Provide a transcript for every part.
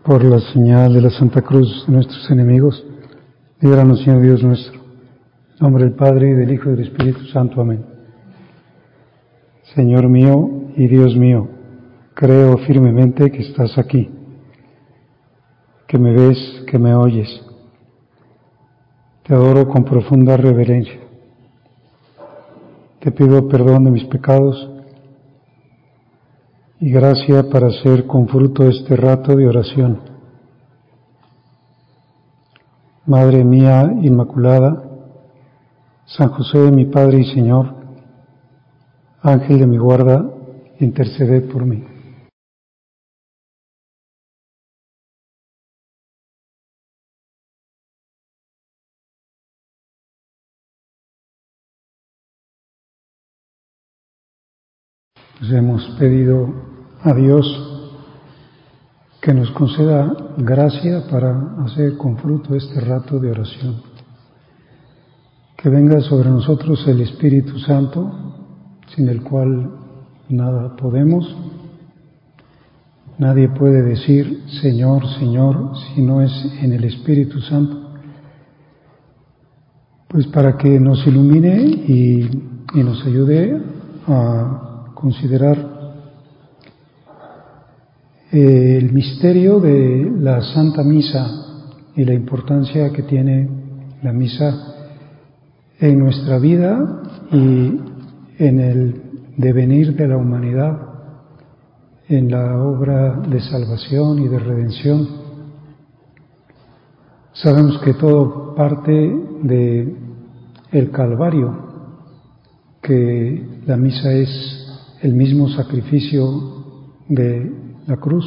Por la señal de la Santa Cruz de nuestros enemigos, líbranos, Señor Dios nuestro. En nombre del Padre, y del Hijo, y del Espíritu Santo. Amén. Señor mío y Dios mío, creo firmemente que estás aquí, que me ves, que me oyes. Te adoro con profunda reverencia. Te pido perdón de mis pecados y gracia para hacer con fruto este rato de oración. Madre mía Inmaculada, San José, mi Padre y Señor, Ángel de mi guarda, interceded por mí. Pues hemos pedido a Dios que nos conceda gracia para hacer con fruto este rato de oración. Que venga sobre nosotros el Espíritu Santo, sin el cual nada podemos. Nadie puede decir Señor, Señor, si no es en el Espíritu Santo. Pues para que nos ilumine y nos ayude a considerar el misterio de la Santa Misa y la importancia que tiene la Misa en nuestra vida y en el devenir de la humanidad, en la obra de salvación y de redención. Sabemos que todo parte de el Calvario, que la Misa es el mismo sacrificio de la cruz,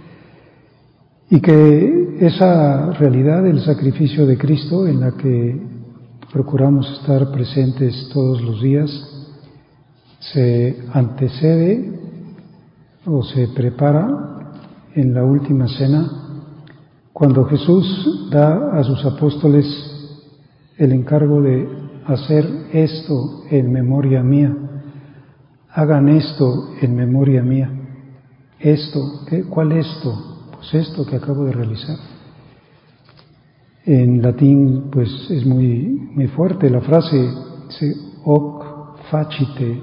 y que esa realidad del sacrificio de Cristo, en la que procuramos estar presentes todos los días, se antecede o se prepara en la última cena, cuando Jesús da a sus apóstoles el encargo de hacer esto en memoria mía. Hagan esto en memoria mía. Esto, ¿cuál esto? Pues esto que acabo de realizar. En latín, pues es muy fuerte la frase, dice, hoc facite,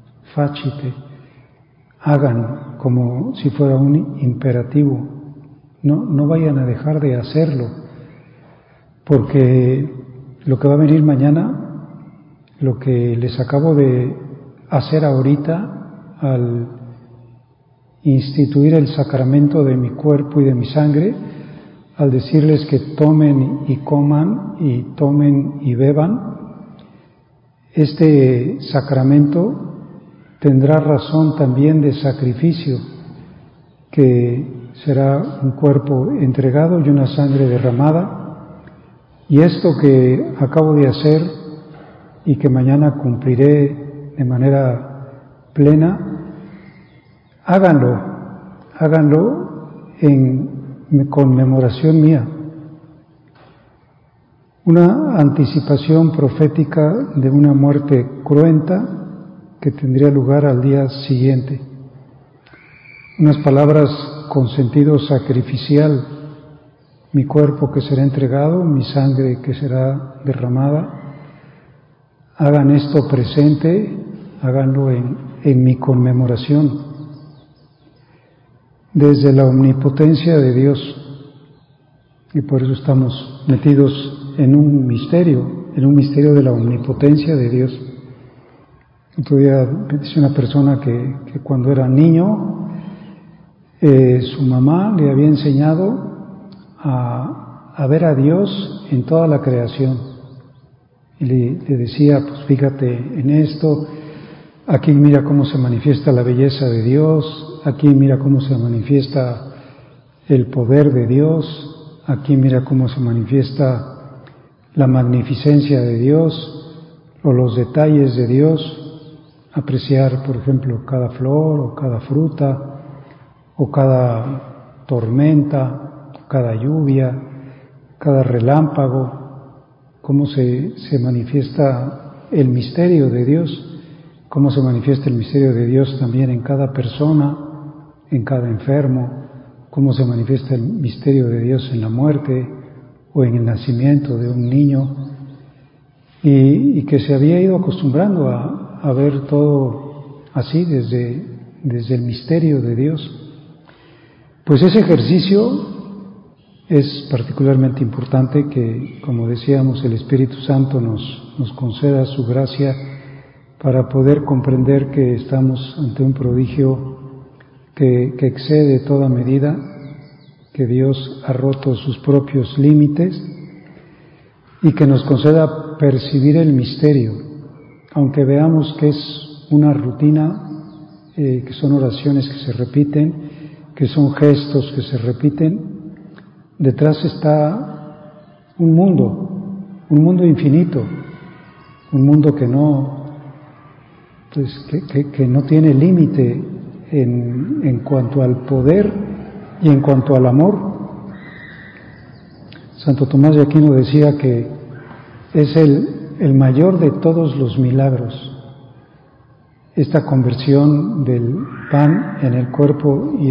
hagan, como si fuera un imperativo. No vayan a dejar de hacerlo, porque lo que va a venir mañana, lo que les acabo de hacer ahorita, al instituir el sacramento de mi cuerpo y de mi sangre, al decirles que tomen y coman y tomen y beban, este sacramento tendrá razón también de sacrificio, que será un cuerpo entregado y una sangre derramada, y esto que acabo de hacer y que mañana cumpliré de manera plena, háganlo en conmemoración mía. Una anticipación profética de una muerte cruenta que tendría lugar al día siguiente. Unas palabras con sentido sacrificial: mi cuerpo que será entregado, mi sangre que será derramada. Hagan esto presente, háganlo en mi conmemoración. Desde la omnipotencia de Dios, y por eso estamos metidos en un misterio de la omnipotencia de Dios. Otro día me dice una persona que cuando era niño, su mamá le había enseñado a ver a Dios en toda la creación, y le decía, pues fíjate en esto, aquí mira cómo se manifiesta la belleza de Dios, aquí mira cómo se manifiesta el poder de Dios, aquí mira cómo se manifiesta la magnificencia de Dios o los detalles de Dios. Apreciar, por ejemplo, cada flor o cada fruta o cada tormenta, cada lluvia, cada relámpago, cómo se manifiesta el misterio de Dios, cómo se manifiesta el misterio de Dios también en cada persona, en cada enfermo, cómo se manifiesta el misterio de Dios en la muerte o en el nacimiento de un niño, y que se había ido acostumbrando a ver todo así desde el misterio de Dios. Pues ese ejercicio es particularmente importante, que, como decíamos, el Espíritu Santo nos conceda su gracia para poder comprender que estamos ante un prodigio que excede toda medida, que Dios ha roto sus propios límites, y que nos conceda percibir el misterio, aunque veamos que es una rutina, que son oraciones que se repiten, que son gestos que se repiten. Detrás está un mundo infinito, un mundo que no, pues, que no tiene límite en cuanto al poder y en cuanto al amor. Santo Tomás de Aquino decía que es el mayor de todos los milagros, esta conversión del pan en el cuerpo y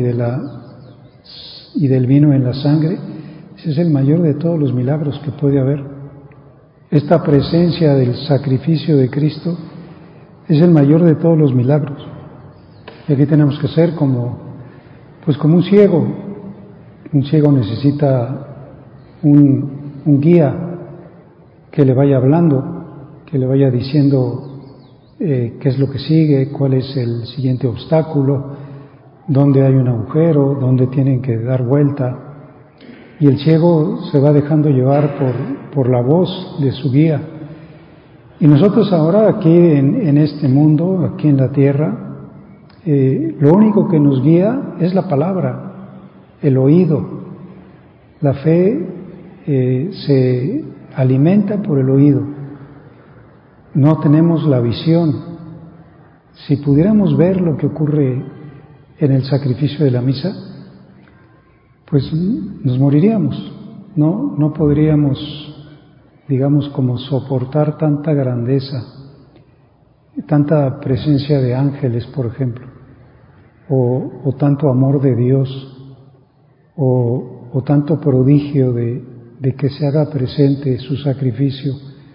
del vino en la sangre. Ese es el mayor de todos los milagros que puede haber. Esta presencia del sacrificio de Cristo es el mayor de todos los milagros. Y aquí tenemos que ser como un ciego. Un ciego necesita un guía que le vaya hablando, que le vaya diciendo qué es lo que sigue, cuál es el siguiente obstáculo, dónde hay un agujero, dónde tienen que dar vuelta. Y el ciego se va dejando llevar por la voz de su guía. Y nosotros ahora aquí en este mundo, aquí en la tierra, lo único que nos guía es la palabra, el oído. La fe se alimenta por el oído. No tenemos la visión. Si pudiéramos ver lo que ocurre en el sacrificio de la misa, pues nos moriríamos. No podríamos, digamos, como soportar tanta grandeza, tanta presencia de ángeles, por ejemplo, o tanto amor de Dios, o tanto prodigio de que se haga presente su sacrificio.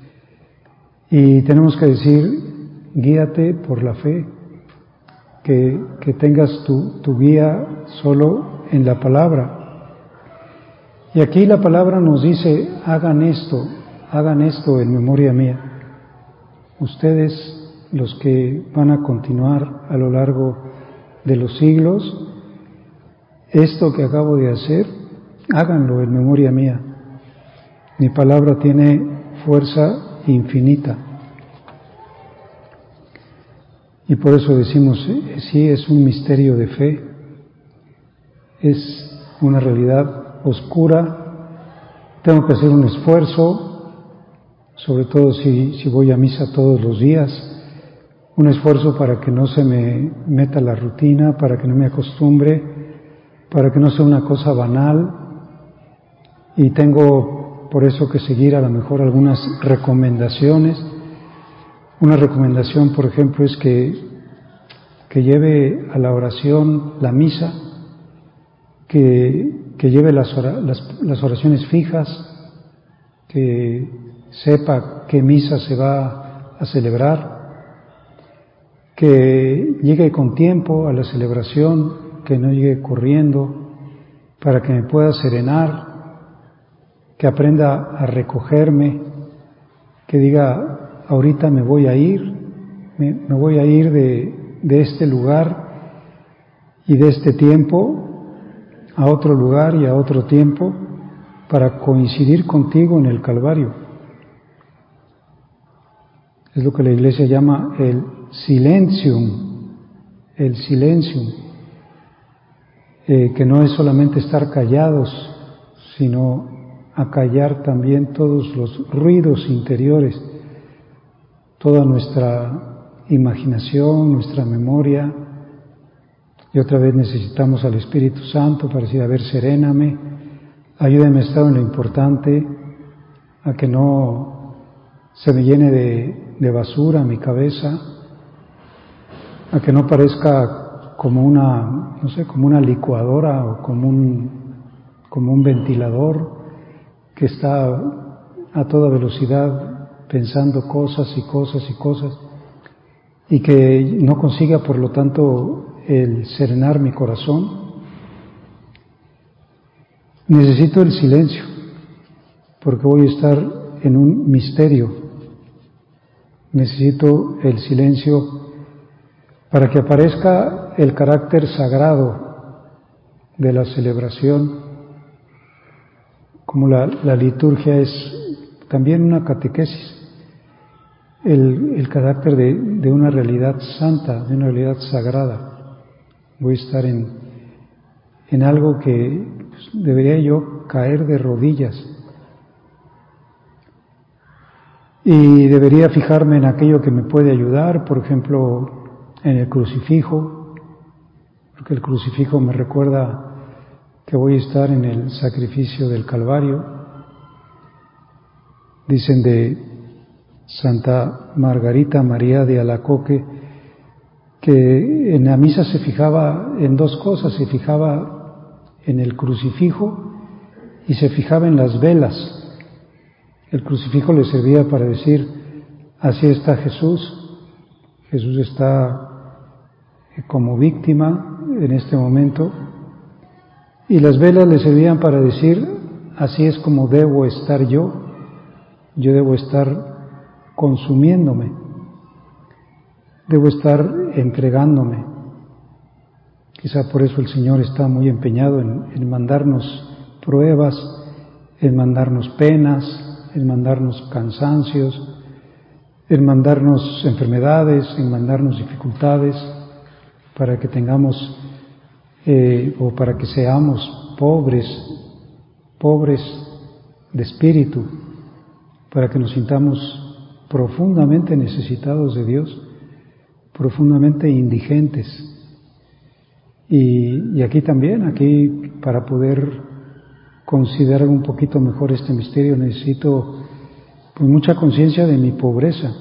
Y tenemos que decir, guíate por la fe, que tengas tu guía solo en la palabra. Y aquí la palabra nos dice, hagan esto en memoria mía. Ustedes, los que van a continuar a lo largo de los siglos, esto que acabo de hacer, háganlo en memoria mía. Mi palabra tiene fuerza infinita. Y por eso decimos, sí, es un misterio de fe, es una realidad oscura. Tengo que hacer un esfuerzo, sobre todo si voy a misa todos los días, un esfuerzo para que no se me meta la rutina, para que no me acostumbre, para que no sea una cosa banal. Y tengo por eso que seguir a lo mejor algunas recomendaciones. Una recomendación, por ejemplo, es que lleve a la oración la misa, que lleve las oraciones fijas, que sepa qué misa se va a celebrar, que llegue con tiempo a la celebración, que no llegue corriendo, para que me pueda serenar, que aprenda a recogerme, que diga, ahorita me voy a ir, me voy a ir de este lugar y de este tiempo a otro lugar y a otro tiempo para coincidir contigo en el Calvario. Es lo que la Iglesia llama el silencium, que no es solamente estar callados, sino acallar también todos los ruidos interiores, toda nuestra imaginación, nuestra memoria. Y otra vez necesitamos al Espíritu Santo para decir, a ver, seréname, ayúdame a estar en lo importante, a que no se me llene de basura mi cabeza, a que no parezca como una, no sé, como una licuadora o como un ventilador que está a toda velocidad pensando cosas y cosas y cosas, y que no consiga, por lo tanto, el serenar mi corazón. Necesito el silencio, porque voy a estar en un misterio. Necesito el silencio para que aparezca el carácter sagrado de la celebración, como la liturgia es también una catequesis, el carácter de una realidad santa, de una realidad sagrada. Voy a estar en algo que pues, debería yo caer de rodillas y debería fijarme en aquello que me puede ayudar, por ejemplo, en el crucifijo, porque el crucifijo me recuerda que voy a estar en el sacrificio del Calvario. Dicen de Santa Margarita María de Alacoque que en la misa se fijaba en dos cosas, se fijaba en el crucifijo y se fijaba en las velas. El crucifijo le servía para decir, así está Jesús, Jesús está como víctima en este momento, y las velas le servían para decir, así es como debo estar yo debo estar consumiéndome, debo estar entregándome. Quizá por eso el Señor está muy empeñado en mandarnos pruebas, en mandarnos penas, en mandarnos cansancios, en mandarnos enfermedades, en mandarnos dificultades, para que tengamos o para que seamos pobres de espíritu, para que nos sintamos profundamente necesitados de Dios, profundamente indigentes. Y aquí también, aquí para poder considerar un poquito mejor este misterio necesito pues mucha conciencia de mi pobreza.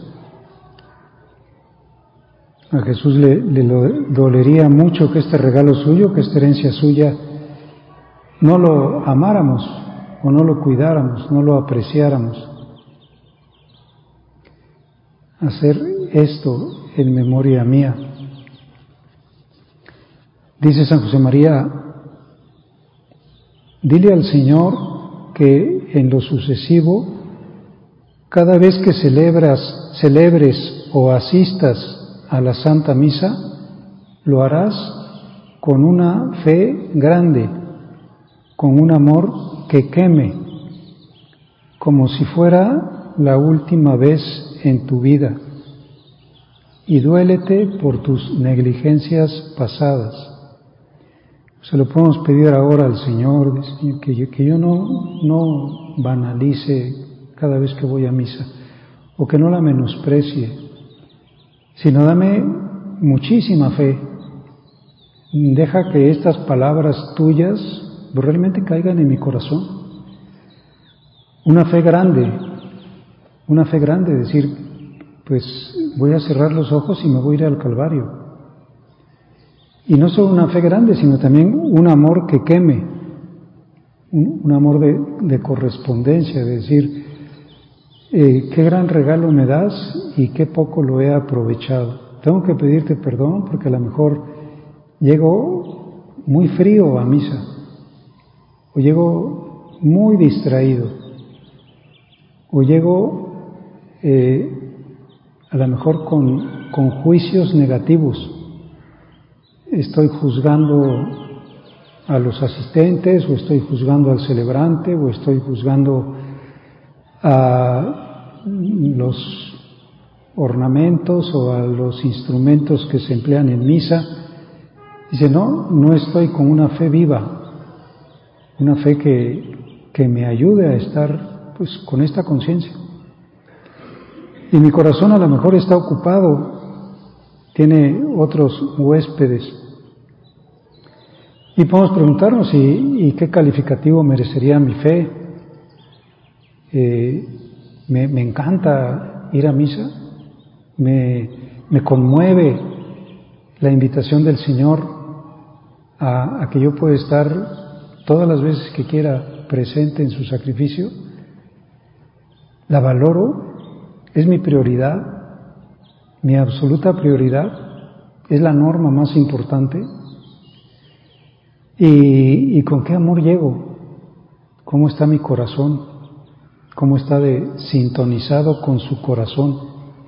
A Jesús le dolería mucho que este regalo suyo, que esta herencia suya, no lo amáramos o no lo cuidáramos, no lo apreciáramos. Hacer esto en memoria mía. Dice San José María, dile al Señor que en lo sucesivo, cada vez que celebres o asistas a la Santa Misa, lo harás con una fe grande, con un amor que queme, como si fuera la última vez en tu vida, y duélete por tus negligencias pasadas. Se lo podemos pedir ahora al Señor, que yo no banalice cada vez que voy a misa, o que no la menosprecie, sino dame muchísima fe. Deja que estas palabras tuyas realmente caigan en mi corazón. Una fe grande, decir, pues voy a cerrar los ojos y me voy a ir al Calvario. Y no solo una fe grande, sino también un amor que queme, un amor de correspondencia, de decir, qué gran regalo me das y qué poco lo he aprovechado. Tengo que pedirte perdón porque a lo mejor llego muy frío a misa, o llego muy distraído, o llego a lo mejor con juicios negativos. Estoy juzgando a los asistentes, o estoy juzgando al celebrante, o estoy juzgando a los ornamentos o a los instrumentos que se emplean en misa. Dice, no estoy con una fe viva, una fe que me ayude a estar pues con esta conciencia. Y mi corazón a lo mejor está ocupado, tiene otros huéspedes. Y podemos preguntarnos, ¿y qué calificativo merecería mi fe? Me encanta ir a misa, me conmueve la invitación del Señor a que yo pueda estar todas las veces que quiera presente en su sacrificio, la valoro, es mi prioridad, mi absoluta prioridad, es la norma más importante. ¿Y con qué amor llego? ¿Cómo está mi corazón? ¿Cómo está sintonizado con su corazón?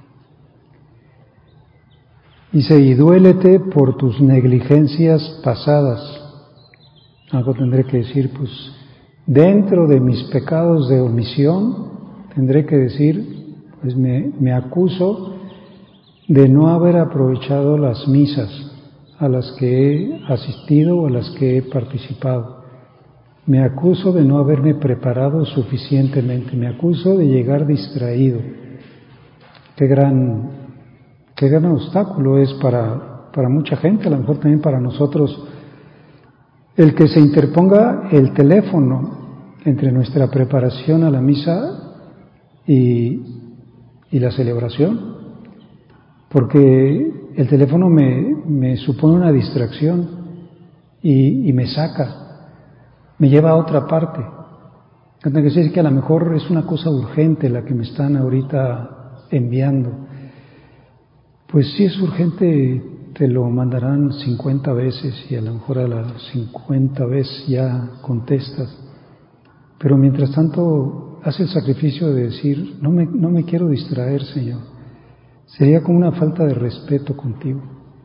Dice, y duélete por tus negligencias pasadas. Algo tendré que decir, pues, dentro de mis pecados de omisión, tendré que decir, pues me acuso de no haber aprovechado las misas a las que he asistido o a las que he participado. Me acuso de no haberme preparado suficientemente, me acuso de llegar distraído. Qué gran obstáculo es para mucha gente, a lo mejor también para nosotros, el que se interponga el teléfono entre nuestra preparación a la misa y la celebración, porque el teléfono me supone una distracción y me saca, me lleva a otra parte. Tiene que decir que a lo mejor es una cosa urgente la que me están ahorita enviando. Pues si es urgente, te lo mandarán 50 veces y a lo mejor a las 50 veces ya contestas. Pero mientras tanto, haz el sacrificio de decir, no me quiero distraer, Señor. Sería como una falta de respeto contigo.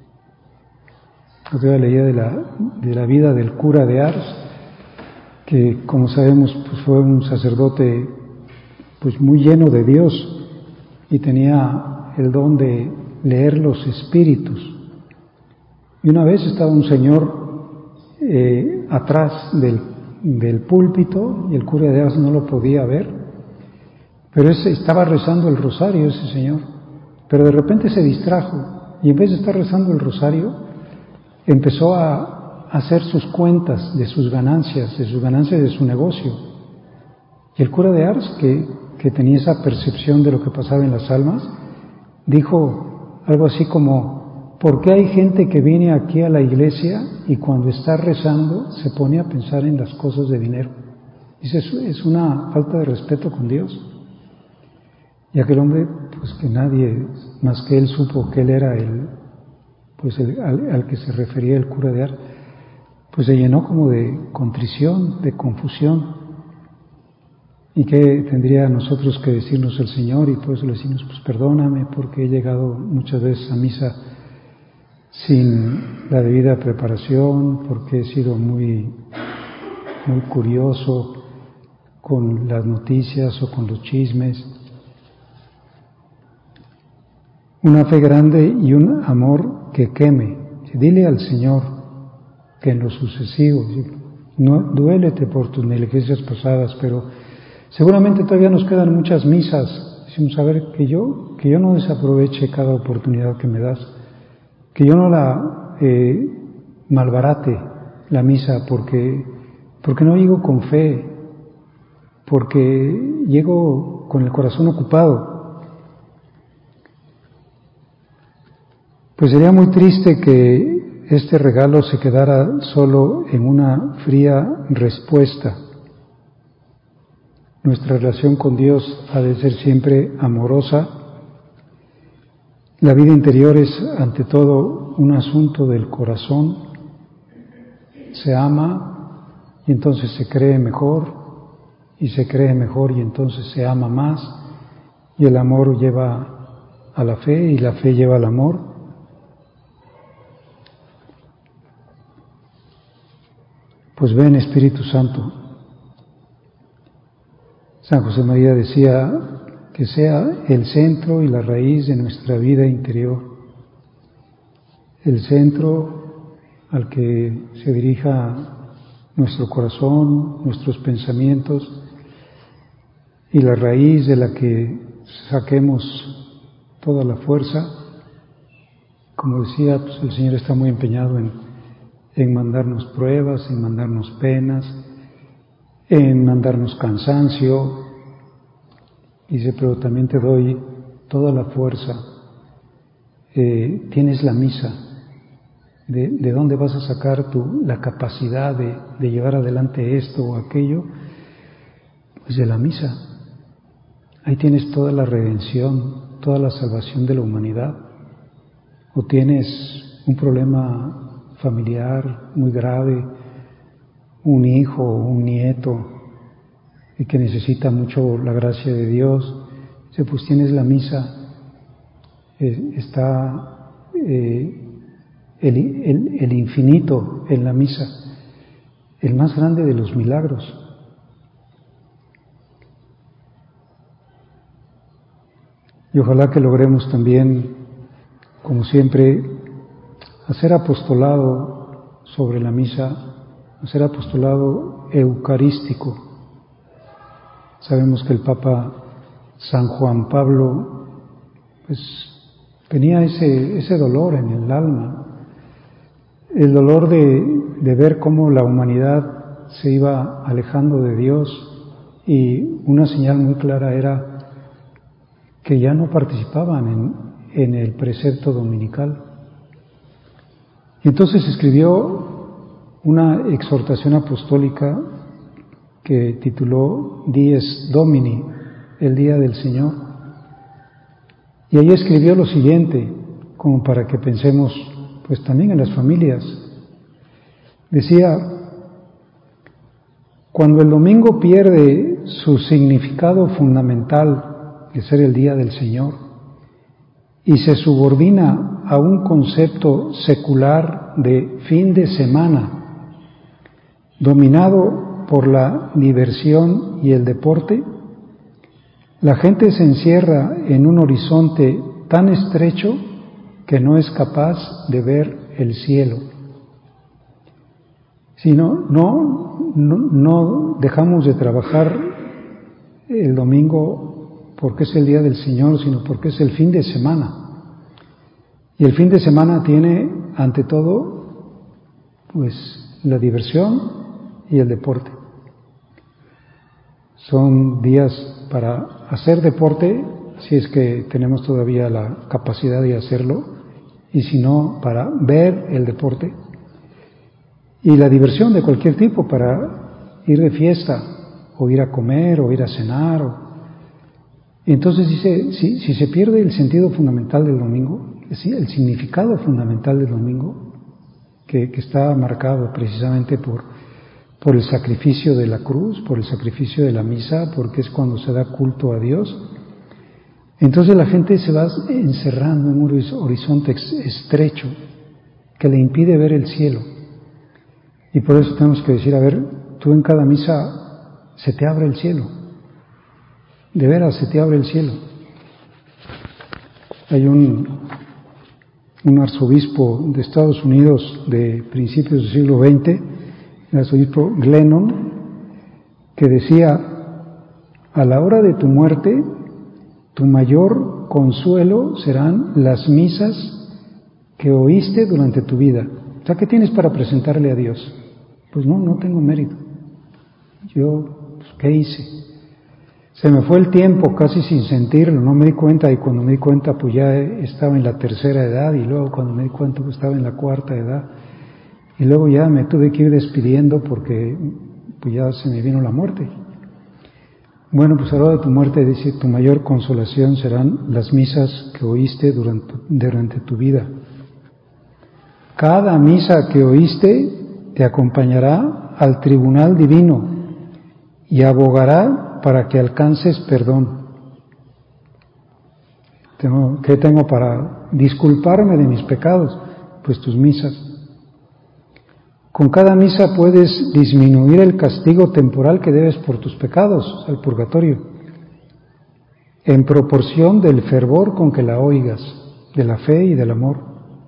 Otra leía de la vida del cura de Ars, que como sabemos pues fue un sacerdote pues muy lleno de Dios y tenía el don de leer los espíritus. Y una vez estaba un señor atrás del púlpito y el cura de Ars no lo podía ver, pero estaba rezando el rosario ese señor, pero de repente se distrajo y en vez de estar rezando el rosario empezó a hacer sus cuentas de sus ganancias de su negocio. Y el cura de Ars, que tenía esa percepción de lo que pasaba en las almas, dijo algo así como, ¿por qué hay gente que viene aquí a la iglesia y cuando está rezando se pone a pensar en las cosas de dinero? Dice, es una falta de respeto con Dios. Y aquel hombre, pues que nadie más que él supo que él era al que se refería el cura de Ars, pues se llenó como de contrición, de confusión. ¿Y qué tendría nosotros que decirnos el Señor? Y por eso le decimos, pues perdóname porque he llegado muchas veces a misa sin la debida preparación, porque he sido muy curioso con las noticias o con los chismes. Una fe grande y un amor que queme. Dile al Señor que en lo sucesivo, no duélete por tus negligencias pasadas, pero seguramente todavía nos quedan muchas misas. Decimos, a ver, que yo no desaproveche cada oportunidad que me das, que yo no la malbarate la misa porque no llego con fe, porque llego con el corazón ocupado. Pues sería muy triste que este regalo se quedara solo en una fría respuesta. Nuestra relación con Dios ha de ser siempre amorosa. La vida interior es ante todo un asunto del corazón. Se ama y entonces se cree mejor, y se cree mejor y entonces se ama más, y el amor lleva a la fe y la fe lleva al amor. Pues ven, Espíritu Santo. San José María decía que sea el centro y la raíz de nuestra vida interior, el centro al que se dirija nuestro corazón, nuestros pensamientos, y la raíz de la que saquemos toda la fuerza. Como decía, pues el Señor está muy empeñado en mandarnos pruebas, en mandarnos penas, en mandarnos cansancio. Dice, pero también te doy toda la fuerza. Tienes la misa, ¿De dónde vas a sacar la capacidad de llevar adelante esto o aquello? Pues de la misa. Ahí tienes toda la redención, toda la salvación de la humanidad. O tienes un problema familiar muy grave, un hijo, un nieto, y que necesita mucho la gracia de Dios, pues tienes la misa, está el infinito en la misa, el más grande de los milagros. Y ojalá que logremos también, como siempre, hacer apostolado sobre la misa, hacer apostolado eucarístico. Sabemos que el Papa San Juan Pablo pues tenía ese dolor en el alma, el dolor de ver cómo la humanidad se iba alejando de Dios, y una señal muy clara era que ya no participaban en el precepto dominical. Y entonces escribió una exhortación apostólica que tituló Dies Domini, el Día del Señor. Y ahí escribió lo siguiente, como para que pensemos pues también en las familias. Decía: cuando el domingo pierde su significado fundamental de ser el Día del Señor y se subordina a un concepto secular de fin de semana, dominado por la diversión y el deporte, la gente se encierra en un horizonte tan estrecho que no es capaz de ver el cielo. Si no dejamos de trabajar el domingo porque es el Día del Señor, sino porque es el fin de semana. Y el fin de semana tiene, ante todo, pues la diversión y el deporte. Son días para hacer deporte, si es que tenemos todavía la capacidad de hacerlo, y si no, para ver el deporte. Y la diversión de cualquier tipo, para ir de fiesta, o ir a comer, o ir a cenar. Entonces dice, si se pierde el sentido fundamental del domingo, el significado fundamental del domingo, que está marcado precisamente por el sacrificio de la cruz, por el sacrificio de la misa, porque es cuando se da culto a Dios, entonces la gente se va encerrando en un horizonte estrecho que le impide ver el cielo. Y por eso tenemos que decir, a ver, tú en cada misa se te abre el cielo, de veras se te abre el cielo. Hay un arzobispo de Estados Unidos de principios del siglo XX, el arzobispo Glennon, que decía: a la hora de tu muerte, tu mayor consuelo serán las misas que oíste durante tu vida. O sea, ¿qué tienes para presentarle a Dios? Pues no tengo mérito. Yo, pues, ¿qué hice? Se me fue el tiempo casi sin sentirlo, no me di cuenta, y cuando me di cuenta pues ya estaba en la tercera edad, y luego cuando me di cuenta pues estaba en la cuarta edad, y luego ya me tuve que ir despidiendo porque pues ya se me vino la muerte. Bueno, pues a la hora de tu muerte, dice, tu mayor consolación serán las misas que oíste durante tu vida. Cada misa que oíste te acompañará al tribunal divino y abogará para que alcances perdón. ¿Qué tengo para disculparme de mis pecados? Pues tus misas. Con cada misa puedes disminuir el castigo temporal que debes por tus pecados, al purgatorio, en proporción del fervor con que la oigas, de la fe y del amor.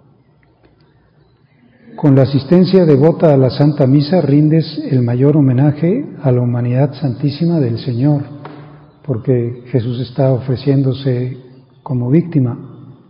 Con la asistencia devota a la Santa Misa rindes el mayor homenaje a la humanidad santísima del Señor, porque Jesús está ofreciéndose como víctima.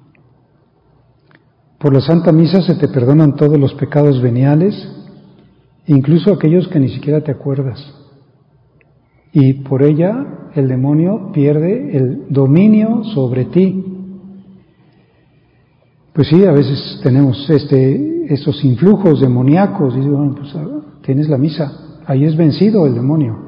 Por la Santa Misa se te perdonan todos los pecados veniales, incluso aquellos que ni siquiera te acuerdas. Y por ella el demonio pierde el dominio sobre ti. Pues sí, a veces tenemos estos influjos demoníacos, y bueno, pues tienes la misa, ahí es vencido el demonio.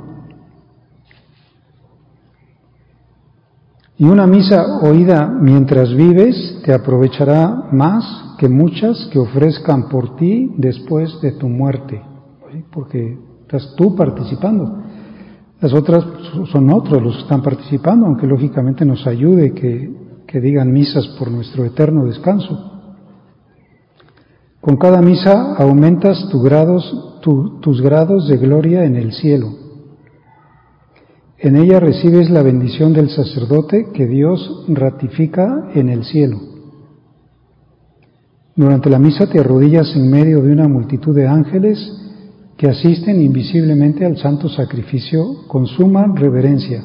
Y una misa oída mientras vives te aprovechará más que muchas que ofrezcan por ti después de tu muerte, ¿sí? Porque estás tú participando. Las otras son otros los que están participando, aunque lógicamente nos ayude que digan misas por nuestro eterno descanso. Con cada misa aumentas tus grados de gloria en el cielo. En ella recibes la bendición del sacerdote que Dios ratifica en el cielo. Durante la misa te arrodillas en medio de una multitud de ángeles que asisten invisiblemente al santo sacrificio con suma reverencia.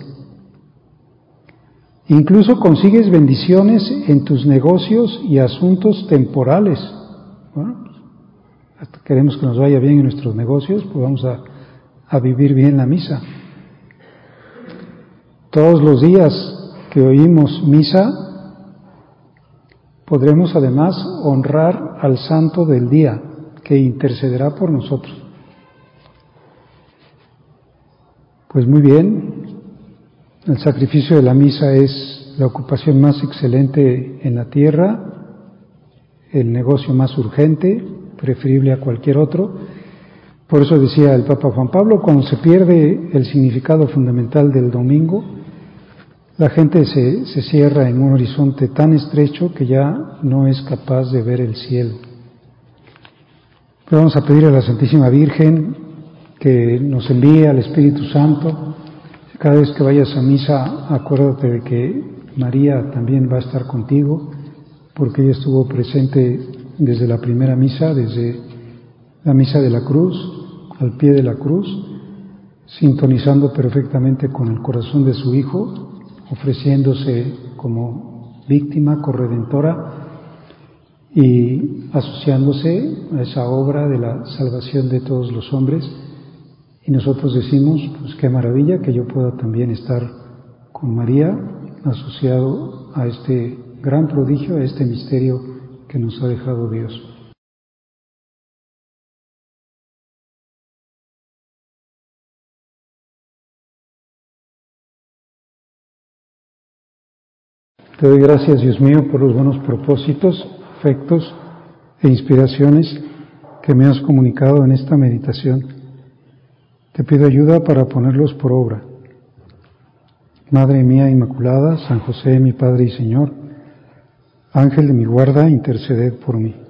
Incluso consigues bendiciones en tus negocios y asuntos temporales. Bueno, hasta queremos que nos vaya bien en nuestros negocios, pues vamos a vivir bien la misa. Todos los días que oímos misa, podremos además honrar al santo del día, que intercederá por nosotros. Pues muy bien, el sacrificio de la misa es la ocupación más excelente en la tierra, el negocio más urgente, preferible a cualquier otro. Por eso decía el Papa Juan Pablo, cuando se pierde el significado fundamental del domingo, la gente se cierra en un horizonte tan estrecho que ya no es capaz de ver el cielo. Pero vamos a pedir a la Santísima Virgen que nos envíe al Espíritu Santo. Cada vez que vayas a misa, acuérdate de que María también va a estar contigo, porque ella estuvo presente desde la primera misa, desde la misa de la cruz, al pie de la cruz, sintonizando perfectamente con el corazón de su Hijo, ofreciéndose como víctima corredentora y asociándose a esa obra de la salvación de todos los hombres. Y nosotros decimos, pues qué maravilla que yo pueda también estar con María asociado a este gran prodigio, a este misterio que nos ha dejado Dios. Te doy gracias, Dios mío, por los buenos propósitos, afectos e inspiraciones que me has comunicado en esta meditación. Te pido ayuda para ponerlos por obra. Madre mía Inmaculada, San José, mi Padre y Señor, Ángel de mi guarda, interceded por mí.